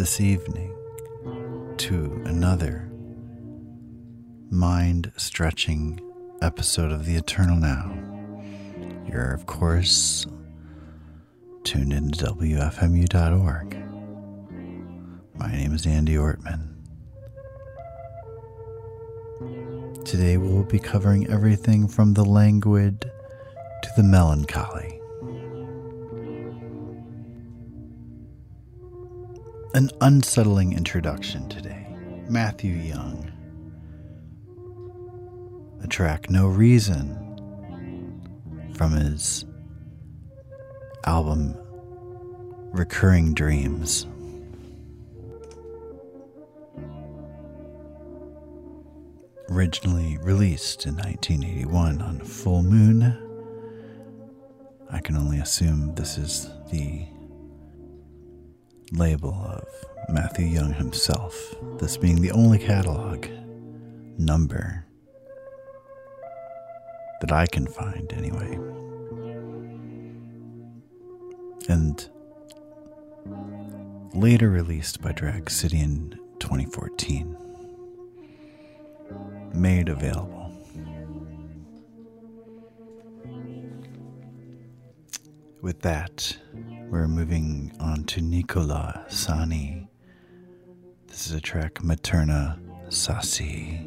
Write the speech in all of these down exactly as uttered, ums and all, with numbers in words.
this evening to another mind-stretching episode of The Eternal Now. You're, of course, tuned into W F M U dot org. My name is Andy Ortman. Today we'll be covering everything from the languid to the melancholy. An unsettling introduction today. Matthew Young. A track, No Reason, from his album Recurring Dreams. Originally released in nineteen eighty-one on Full Moon. I can only assume this is the label of Matthew Young himself, this being the only catalog number that I can find anyway. And later released by Drag City in twenty fourteen. Made available. With that, we're moving on to Nicola Sani. This is a track, Materna Sasi.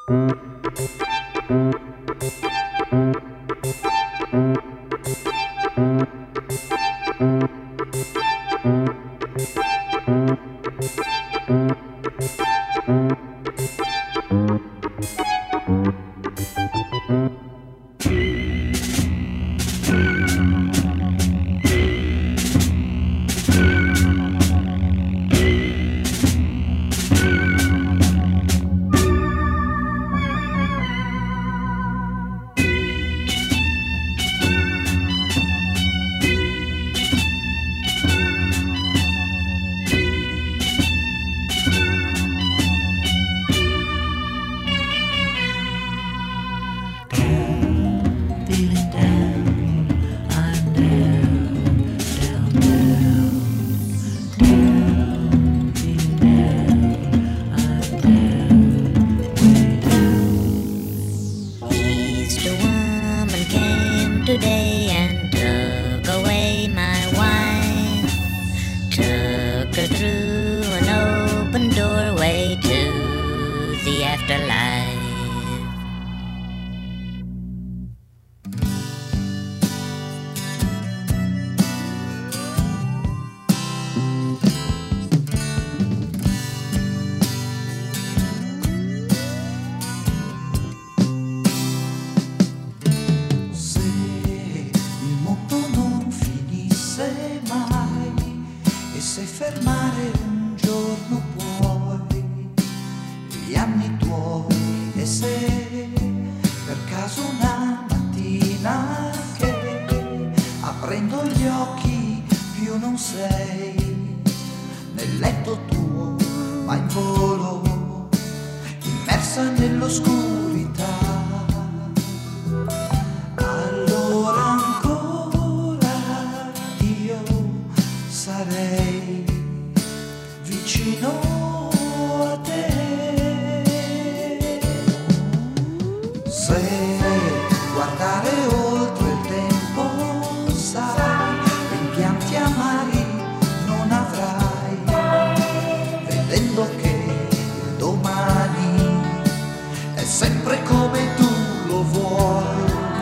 Today and took away my wife, took her through an open doorway to the afterlife. Se fermare un giorno puoi gli anni tuoi, e se per caso una mattina che aprendo gli occhi più non sei nel letto tuo, ma in volo immersa nell'oscurità, allora ancora io sarei vicino a te. Se guardare oltre il tempo sai, rimpianti amari non avrai, vedendo che il domani è sempre come tu lo vuoi,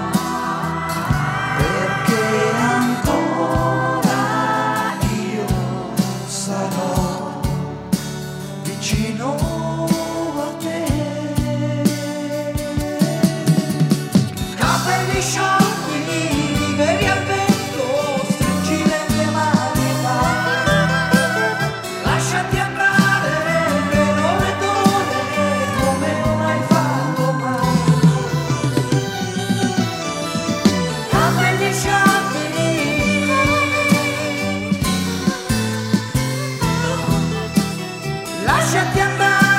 perché ancora io sarò vicino a te. Capelli sciolti, liberi al vento, stringi le mie mani, vai. Lasciati andare per ore ed ore come non hai fatto mai. Capelli sciolti, lasciati andare.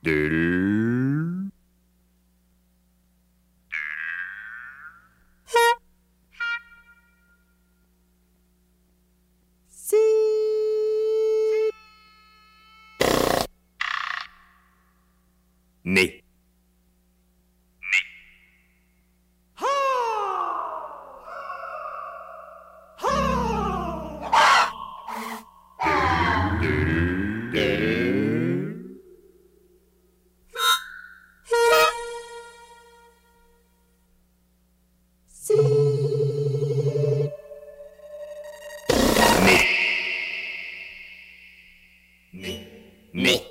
Né. Né.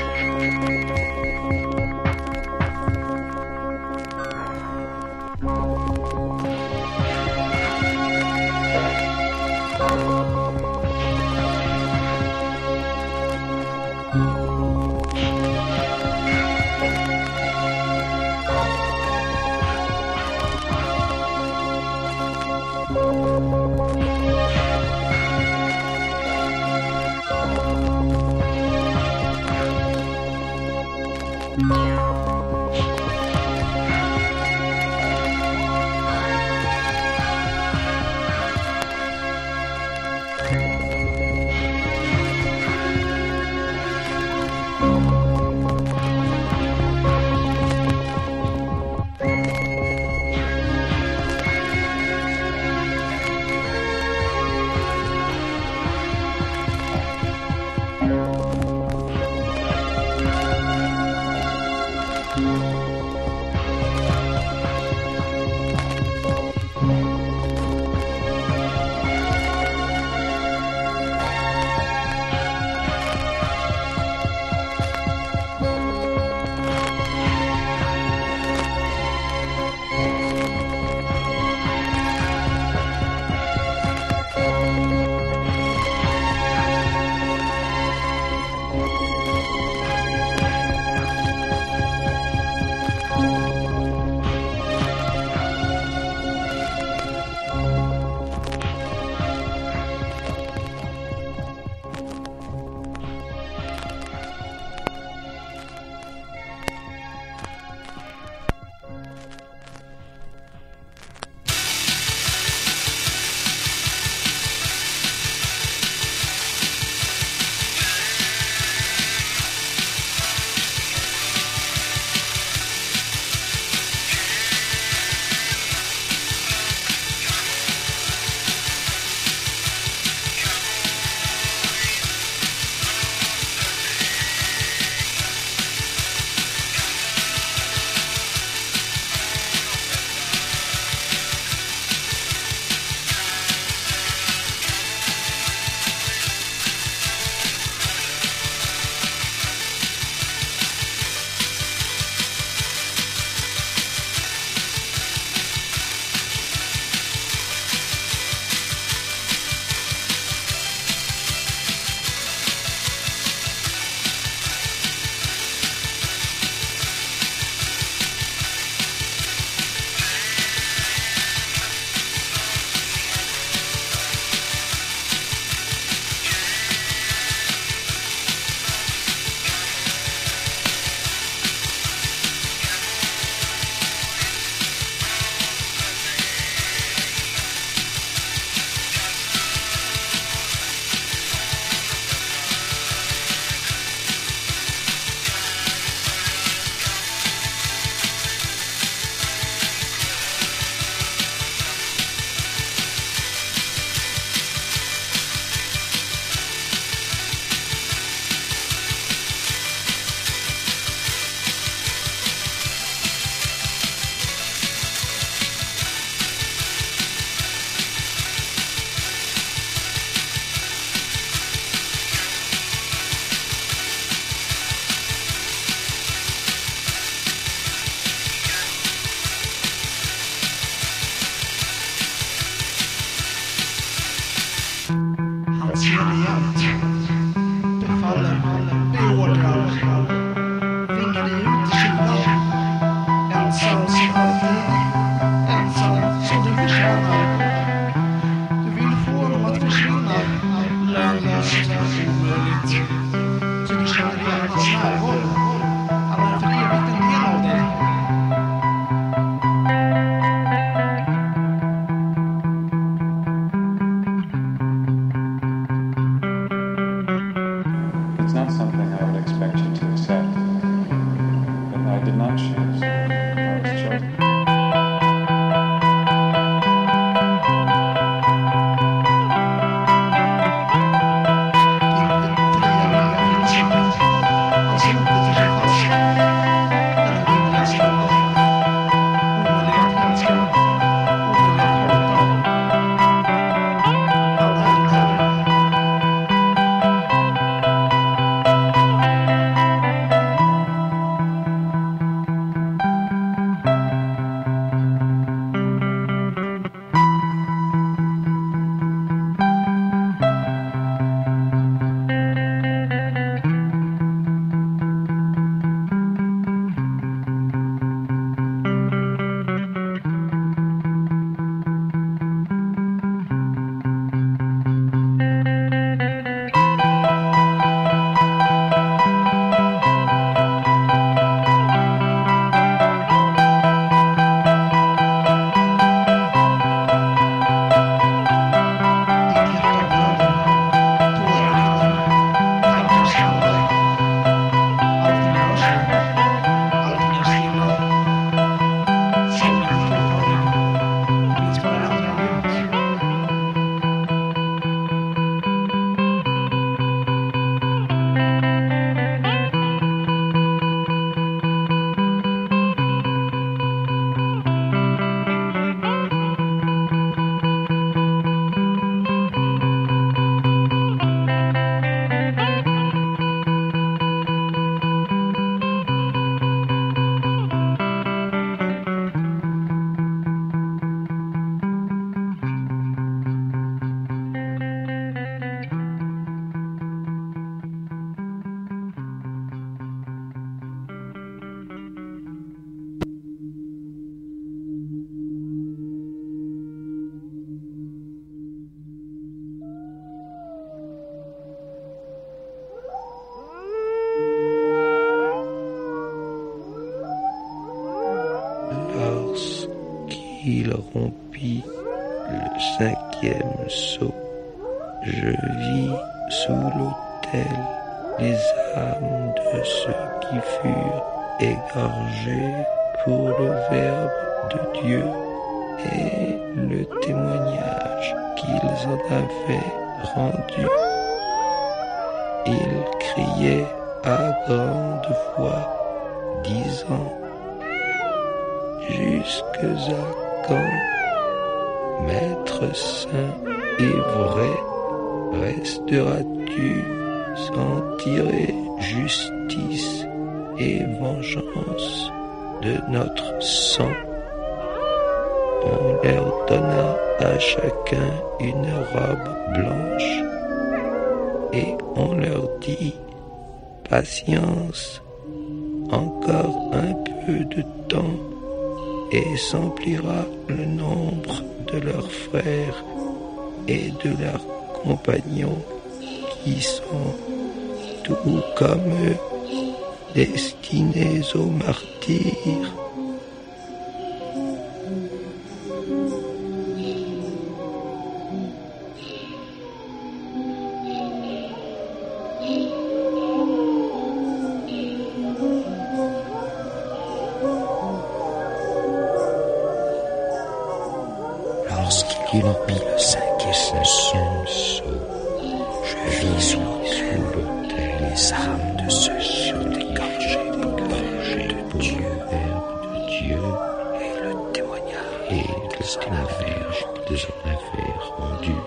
Bye. ensam som alltid, ensam som du förtjänar. Du vill få honom att försvinna, lönlöst och omöjligt. Så du känner igen hans närvaro. Han är för evigt en del av dig. It's not something I would expect you to accept. But I did not choose. I was chosen. Il rompit le cinquième seau. Je vis sous l'autel les âmes de ceux qui furent égorgés pour le Verbe de Dieu et le témoignage qu'ils en avaient rendu. Ils criaient à grande voix, disant: jusques à quand, Maître saint et vrai, resteras-tu sans tirer justice et vengeance de notre sang? On leur donna à chacun une robe blanche et on leur dit: patience, encore un peu de temps, et s'emplira le nombre de leurs frères et de leurs compagnons qui sont, tout comme eux, destinés au martyre. Lorsqu'il rompit le cinquième seau, je vis sous l'autel les âmes de ceux qui ont égorgés pour le Verbe de Dieu, de Dieu et le témoignage et le témoignage qu'ils en avaient rendu.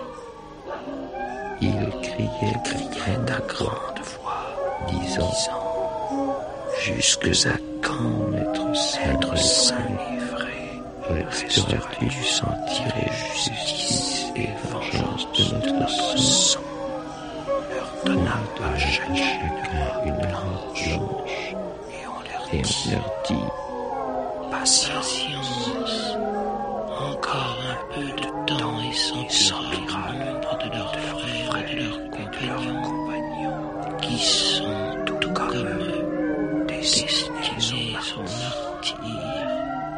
Ils criaient, criaient à grande voix, disant: jusques à quand, Maître saint, saint et vrai, resteras-tu sans tirer justice et vengeance de notre sang? On leur donna à chacun une lampe blanche et on leur dit: Patience. Encore un peu de temps et s'emplira le nombre de leurs frères et de leurs compagnons qui sont tout comme eux destinés au martyre.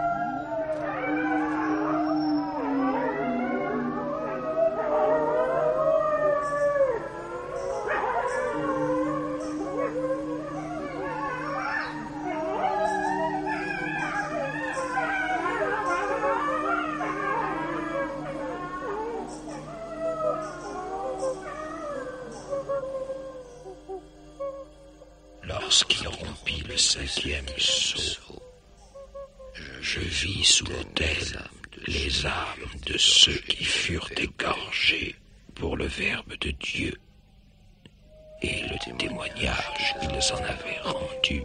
Lorsqu'il rompit le cinquième sceau, je vis sous l'autel les âmes de ceux qui furent égorgés pour le Verbe de Dieu et le témoignage qu'ils en avaient rendu.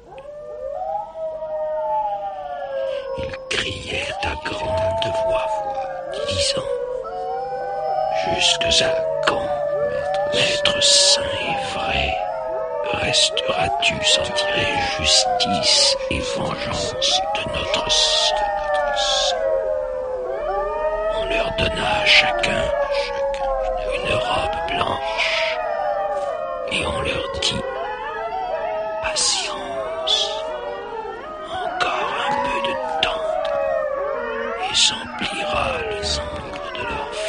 Ils criaient à grande voix, disant « Jusque à quand, Maître saint et vrai, resteras-tu sans tirer justice et vengeance de notre sang ?» On leur donna à chacun une robe blanche et on leur dit « Patience, encore un peu de temps et s'emplira le nombre de leurs frères. »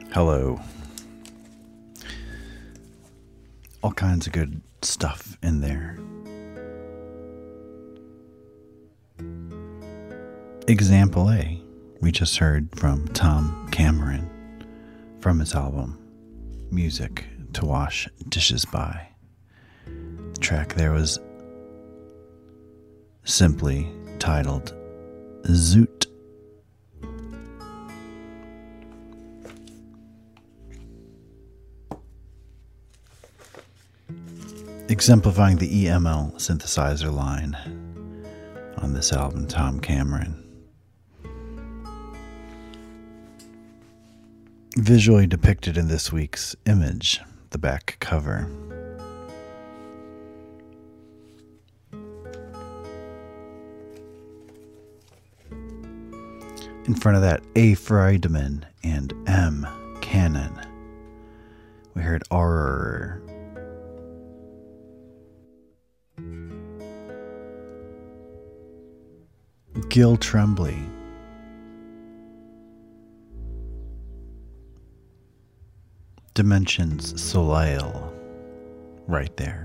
Hello. All kinds of good stuff in there. Example A, we just heard from Tom Cameron from his album Music to Wash Dishes By. The track there was simply titled Zoot. Exemplifying the E M L synthesizer line on this album, Tom Cameron. Visually depicted in this week's image, the back cover. In front of that, A. Friedman and M. Cannon. We heard Horror. Gil Tremblay. Dimensions Soleil. Right there.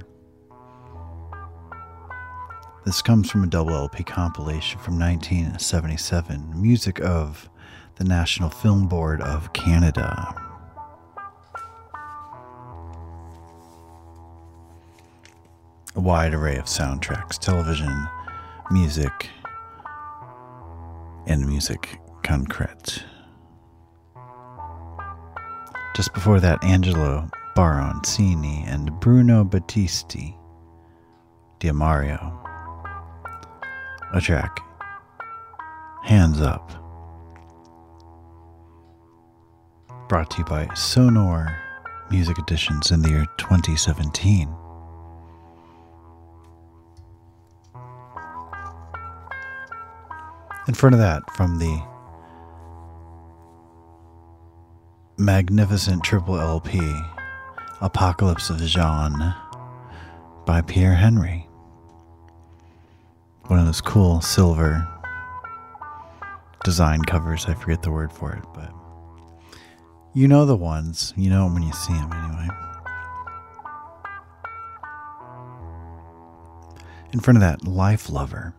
This comes from a double L P compilation from nineteen seventy-seven, music of the National Film Board of Canada. A wide array of soundtracks, television, music, and music concrete. Just before that, Angelo Baroncini and Bruno Battisti, Diamario. A track, Hands Up. Brought to you by Sonor Music Editions in the year twenty seventeen. In front of that, from the magnificent triple L P, Apocalypse of Jean by Pierre Henry. One of those cool silver design covers. I forget the word for it, but you know the ones. You know them when you see them anyway. In front of that, Life Lover.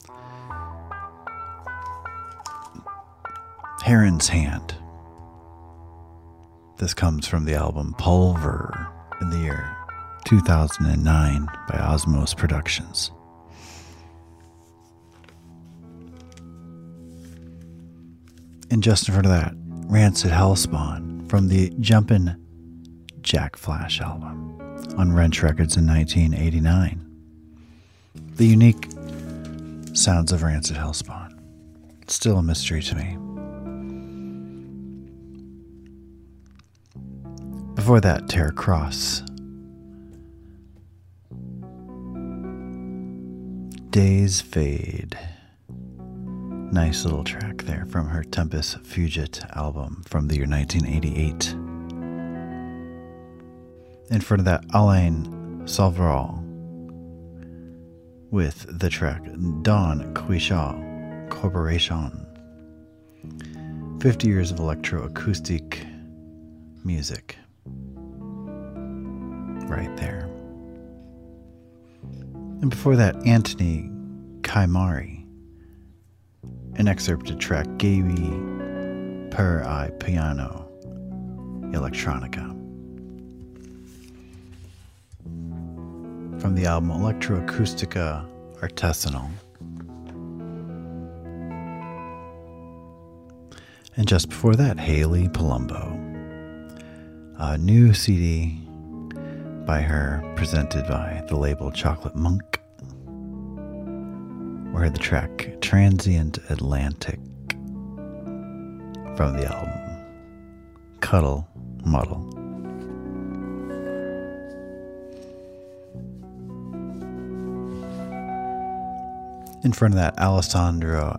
Heron's Hand. This comes from the album Pulver in the year two thousand nine by Osmos Productions. And just in front of that, Rancid Hellspawn from the Jumpin' Jack Flash album on Wrench Records in nineteen eighty-nine. The unique sounds of Rancid Hellspawn. Still a mystery to me. Before that, Tara Cross. Days Fade. Nice little track there from her Tempus Fugit album from the year nineteen eighty-eight. In front of that, Alain Sauval with the track Don Quixote Corporation. fifty years of electroacoustic music. Right there. And before that, Anthony Kaimari. An excerpted track, Gaby per I Piano Electronica. From the album Electroacoustica Artisanal. And just before that, Haley Palumbo. A new C D by her, presented by the label Chocolate Monk. We heard the track Transient Atlantic from the album Cuddle Muddle. In front of that, Alessandro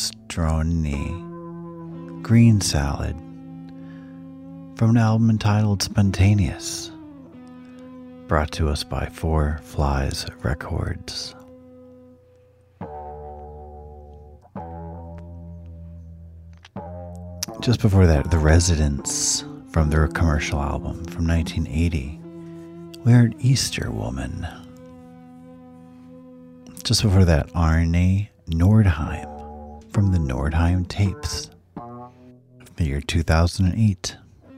Alestroni, Green Salad, from an album entitled Spontaneous, brought to us by Four Flies Records. Just before that, The Residents from their commercial album from nineteen eighty, we heard Easter Woman. Just before that, Arne Nordheim from the Nordheim Tapes of the year two thousand eight.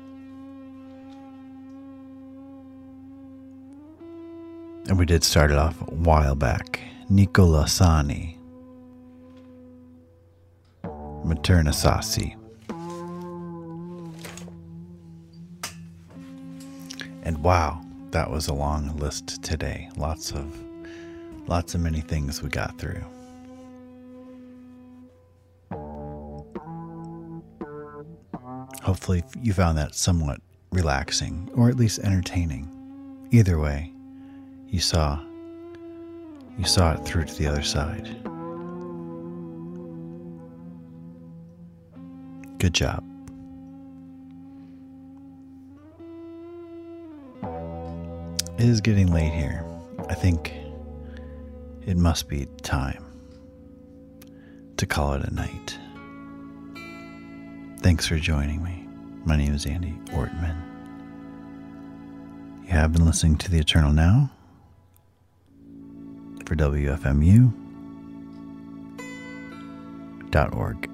And we did start it off a while back. Nico Lasani, Materna Sassi. And wow, that was a long list today. Lots of, lots of many things we got through. Hopefully you found that somewhat relaxing, or at least entertaining. Either way, you saw, you saw it through to the other side. Good job. It is getting late here. I think it must be time to call it a night. Thanks for joining me. My name is Andy Ortman. You have been listening to The Eternal Now for W F M U dot org.